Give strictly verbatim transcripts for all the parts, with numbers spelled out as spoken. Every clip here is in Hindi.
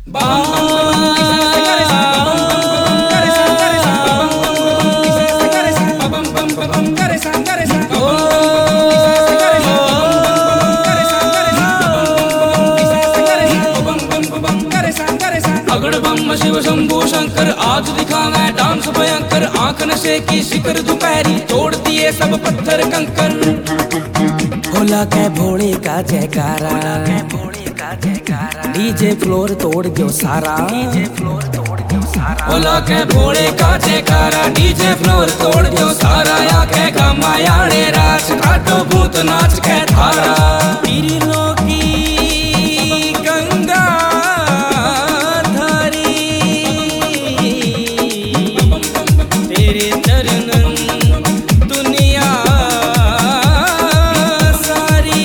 अगड़ बम शिव शंभू शंकर आज दिखाना डांस भयंकर। आंख नशे की शिखर दोपहरी तोड़ दिए सब पत्थर कंकर। भोला के भोले का जयकारा, डीजे फ्लोर तोड़ दो सारा। भोला के भोले का जयकारा, डीजे फ्लोर तोड़ दो सारा। आखे का मायाड़े राज काटो भूत नाच के धारा। पीरी लोकी गंगा धारी, तेरे चरणन दुनिया सारी।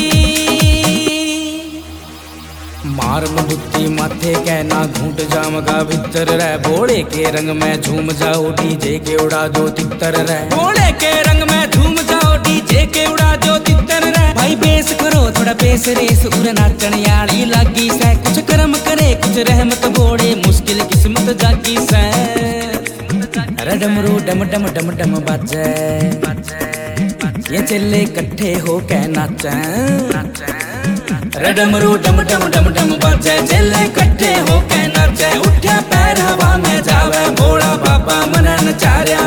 मार बुद्धि माथे कहना घूट जामगा भीतर रह। भोले के रंग में झूम जाओ डीजे के उड़ा जो तितर रह। भोले के रंग में झूम जाओ डीजे के उड़ा जो तितर रह। भाई बेस करो थोड़ा बेस रेस उर नाचन याली लागी सै। कुछ कर्म करे कुछ रहमत बोड़े मुश्किल किस्मत जागी सै। रडमरू डम डम डम डम बाजे, ये चले इकट्ठे हो के नाचे। रडमरू डम डम डम डम बाजे, चले इकट्ठे हो के नाचे। उठ्या पैर हवा में जावे, भोला बाबा मनन चार्या।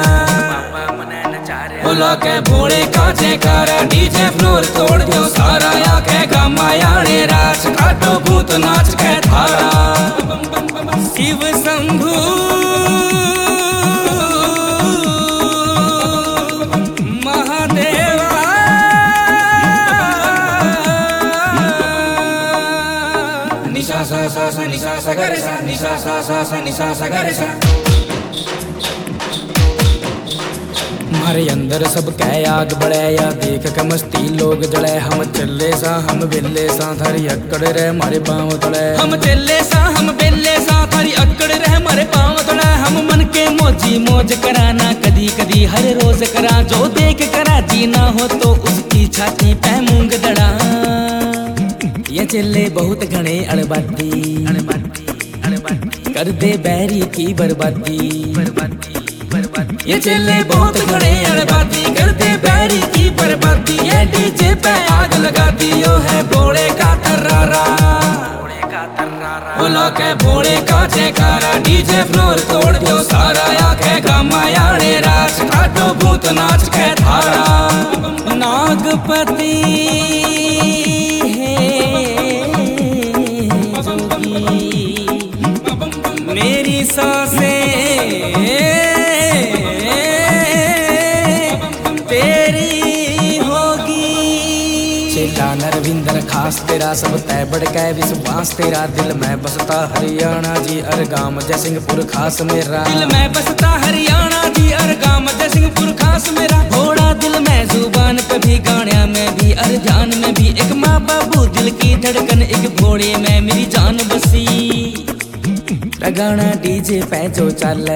भोला के भोले का जयकारा, डीजे फ्लोर तोड़ दो सारा। आखे का मायाड़े राज काटो भूत नाच के धारा। शिव शंभू महादेवा, निशा सा सा सा निशा सा गरे सा, निशा सा सा सा निशा सा गरे सा। हमारे अंदर सब कह आग बढ़े या देख के मस्ती लोग जड़े। हम चले सा हम बेले सा थारी अकड़ रहे हमारे पाँव तले। हम चले सा हम बेले सा थारी अकड़ रहे हमारे पाँव तले। हम मन के मौजी मौज कराना कदी कदी हर रोज करा। जो देख करा जीना हो तो उसकी छाती पे मूंग दड़ा। ये चले बहुत घने अड़बाती, कर दे बैरी की बर्बादी। ये चले बहुत घने अड़बाती, करते बैरी की बर्बादी। ये डीजे पे आग लगाती, यो है भोले का तर्रारा। भोला के भोले का जयकारा, डीजे फ्लोर तोड़ दो सारा। आखे का मायाड़े राज काटो भूत नाच के धारा। नागपति है जोगी, मेरी सांसें तेरी होगी। चेला नरविंदर खास तेरा सब तय बड़का विश्वास तेरा। दिल में बसता हरियाणा जी अरगाम जयसिंहपुर खास मेरा। दिल में बसता हरियाणा जी अरगाम जयसिंहपुर खास मेरा। घोड़ा दिल में जुबान पे भी गाण्या में भी और ध्यान में भी। एक माँ बाबू दिल की धड़कन, एक घोड़े में मेरी जान बसी। गाना डीजे पे जो चले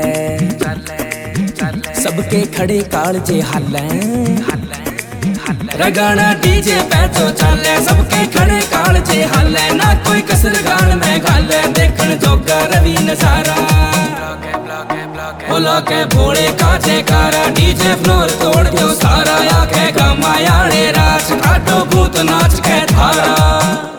सबके खड़े कालजे हाले। रगाना डीजे पे जो चले सबके खड़े कालजे हाले। ना कोई कसर गाल में गाले, देखन जोगा रवि नजारा। भोला के भोले का जयकारा, डीजे फ्लोर तोड़ दो सारा। आखे का मायाड़े राज काटो भूत नाच के धारा।